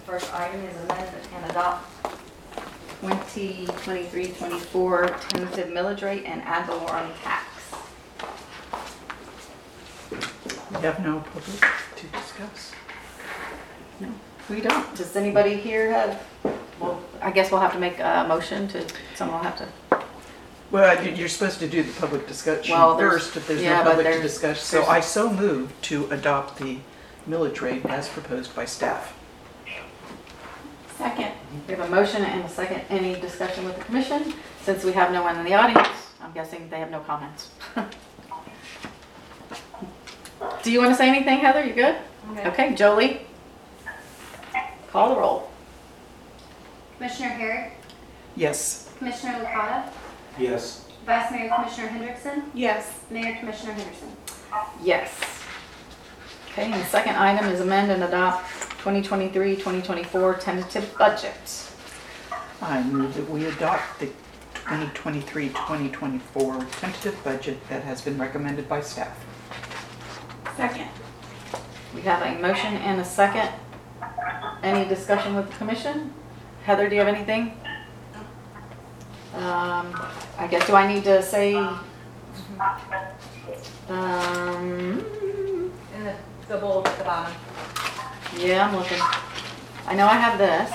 First item is amend and adopt 2023-24 tentative millage rate and ad valorem tax. We have no public to discuss. No, we don't. Does anybody here have, well, I guess we'll have to make a motion to, someone will have to. Well, you're supposed to do the public discussion Well, first if there's yeah, no but public to there's- discuss. So I so move to adopt the millage rate as proposed by staff. Second. We have a motion and a second. Any discussion with the commission? Since we have no one in the audience, I'm guessing they have no comments. Do you want to say anything, Heather? You good? Okay, Jolie? Call the roll. Commissioner Herrick, Yes. Commissioner Licata, Yes. Vice Mayor Commissioner Hendrickson, Yes. Mayor Commissioner Henderson. Yes. Okay, and the second item is amend and adopt 2023-2024 tentative budget. I move that we adopt the 2023-2024 tentative budget that has been recommended by staff. Second. We have a motion and a second. Any discussion with the commission? Heather, do you have anything? I guess, do I need to say, In the bold at the bottom. yeah, I'm looking. I know I have this.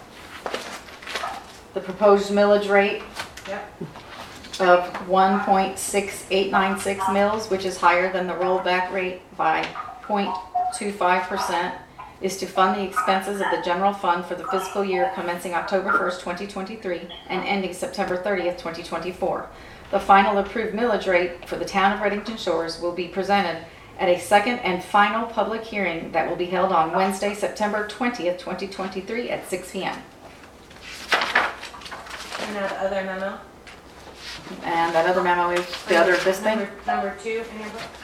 The proposed millage rate Yep. of 1.6896 mils, which is higher than the rollback rate by 0.25%, is to fund the expenses of the general fund for the fiscal year commencing October 1st, 2023 and ending September 30th, 2024. The final approved millage rate for the town of Redington Shores will be presented at a second and final public hearing that will be held on Wednesday, September 20th, 2023 at 6 p.m. And that other memo. And that other memo is the other of this thing? Number 2 in your book.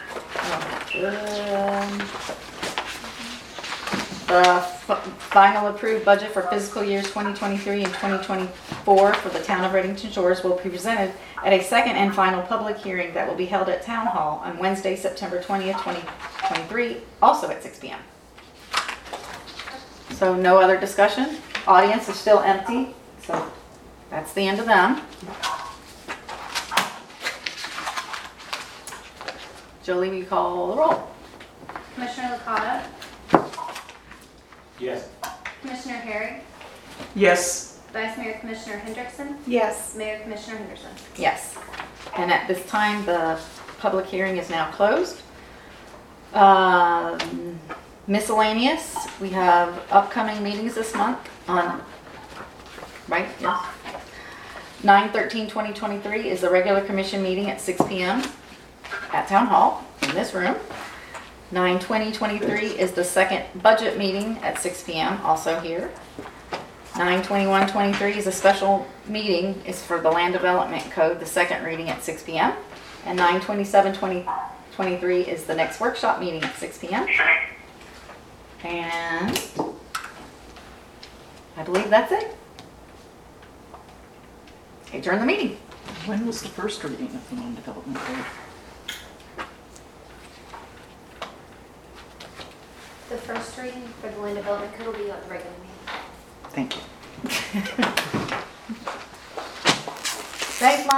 The final approved budget for fiscal years 2023 and 2024 for the town of Redington Shores will be presented at a second and final public hearing that will be held at Town Hall on Wednesday, September 20th, 2023, also at 6 p.m. So no other discussion. Audience is still empty, so that's the end of them. Jolie, will you call the roll? Commissioner Licata, Yes. Commissioner Herrick, Yes. Vice Mayor Commissioner Hendrickson, Yes. Mayor Commissioner Henderson. Yes. And at this time, the public hearing is now closed. Miscellaneous, we have upcoming meetings this month on, right? Yes. 9/13/2023 is the regular commission meeting at 6 p.m. at Town Hall in this room. 9/20/23 is the second budget meeting at 6 p.m. also here. 9/21/23 is a special meeting, is for the Land Development Code, the second reading at 6 p.m. And 9/27/2023 is the next workshop meeting at 6 p.m. And I believe that's it. Adjourn the meeting. When was the first reading of the land development code? The first reading for the land development code will be on the regular meeting. Thank you. Thanks, Mom.